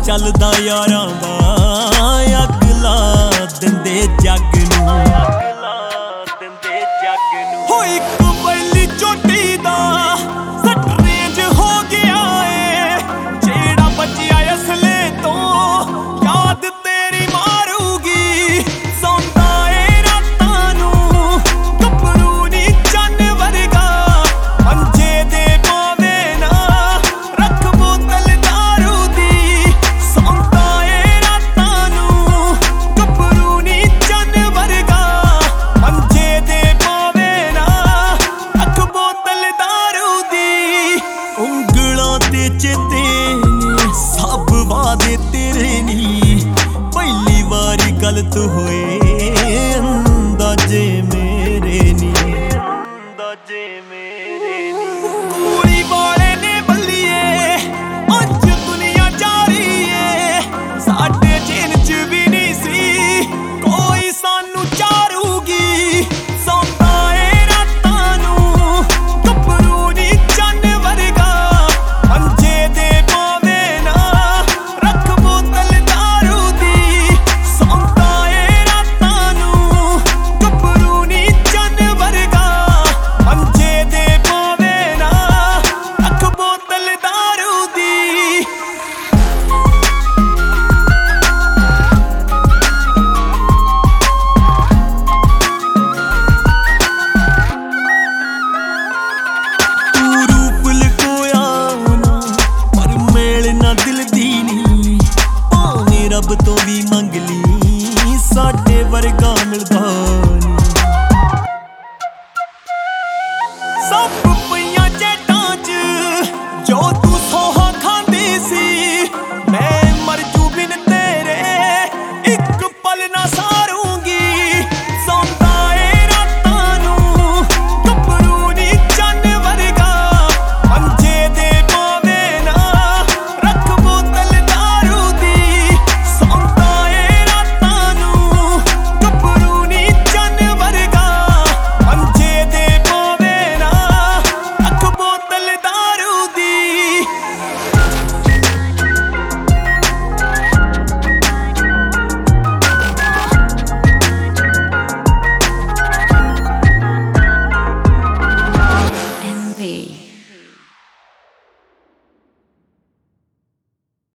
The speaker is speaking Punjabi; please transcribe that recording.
ਚੱਲਦਾ ਯਾਰਾਂ ਦਾ ਅੱਗ ਲਾ ਦਿੰਦੇ ਜੱਗ ਨੂੰ ਹੋ ਇੱਕ ਪਹਿਲੀ ਚੋਟੀ ਦਾ ਸੱਟ ਰੇਂਜ ਹੋ ਗਿਆ ਏ ਜਿਹੜਾ ਬਚਿਆ ਅਸਲੇ ਤੋਂ ਯਾਦ ਤੇਰੀ ਮਾਰੂਗੀ ਸੌਂਦਾ ਏ ਰਾਤਾਂ ਨੂੰ ਗੱਭਰੂ ਨੀ ਚੰਨ ਵਰਗਾ ਮੰਜੇ ਦੇ ਪਾਵੇਂ ਨਾ ਰੱਖ ਬੋਤਲ ਦਾਰੂ ਦੀ ਸੌਂਦਾ ਏ ਰਾਤਾਂ ਨੂੰ ਗੱਭਰੂ ਨੀ ਚੰਨ ਵਰਗਾ ਮੰਜੇ ਦੇ ਪਾਵੇਂ ਨਾ ਰੱਖ ਬੋਤਲ ਦਾਰੂ ਦੀ ਉਂਗਲਾਂ ਤੇ ਚੇਤੇ ਨੇ ਸਭ ਵਾਦੇ ਤੇਰੇ ਨੀ ਪਹਿਲੀ ਵਾਰੀ ਗਲਤ ਹੋਏ ਅੰਦਾਜ਼ੇ